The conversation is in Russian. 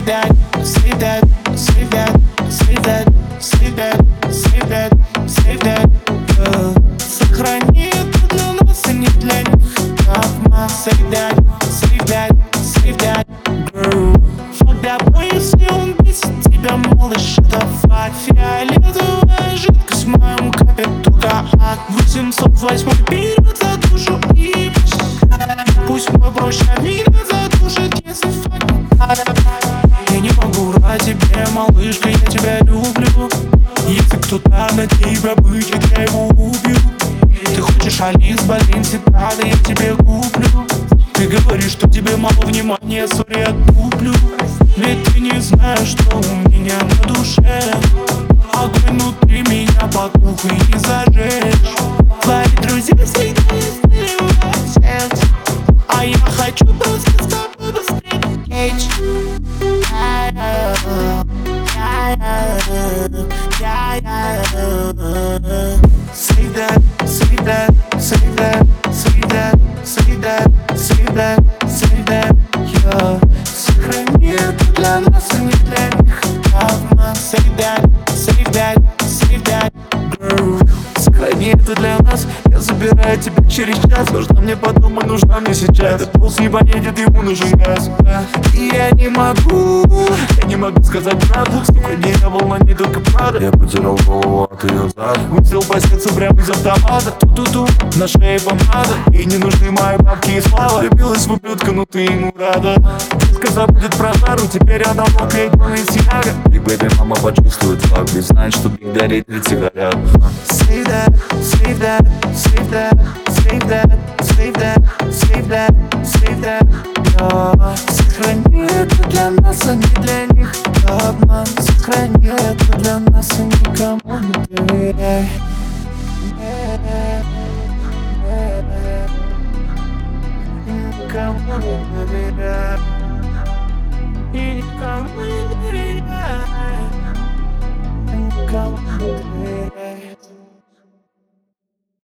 that, save that, save that, save that, save that, save that, save that, сохрани это для нас, а не для них. Save that, save that, save that, girl. Fuck that boy, если он бесит тебя, малыш, это факт. Фиолетовая жидкость в моем капе, только от 808 берет за душу и пусть мой проще меня задушит, если факт. Я не могу врать тебе, малышка, я тебя люблю. Если кто-то на тебя бычит, я его убью. Ты хочешь Алис, Баленси, Прада, я тебе куплю. Ты говоришь, что тебе мало внимания, сори, откуплю. Ведь ты не знаешь, что у меня на душе. Огонь внутри меня потух и не зажечь. Твои друзья всегда истреливают, а я хочу просто с тобой быстрее течь. Save that, save that, save that, save that, save that, save that, save that, yeah. Сохрани это для нас, а не для них. Save that, save that, save that, girl. Сохрани это для нас, я забираю тебя через час. Нужна мне потом, и нужна мне сейчас. Этот пульс не поедет, ему нужен газ. И я не могу сказать правду. Сколько дней я волна, не только правда. Я потерял голову от ее зада. Выстрел по сердцу прямо из автомата. Ту-ту-ту, на шее помада. И не нужны мои бабки и слава. Влюбилась в ублюдка, но ты ему рада. Детка забудет про жару, теперь она мокрая, Баленсиага. И бэби мама почувствует факт, ведь знает, что биг дарит 30 горят. Save that, save that, save that, save that, save that, save that, save that, yeah. Сохрани это для нас, а не для них. Обман, сохрани это для нас, и никому не доверяй. Никому не доверяй.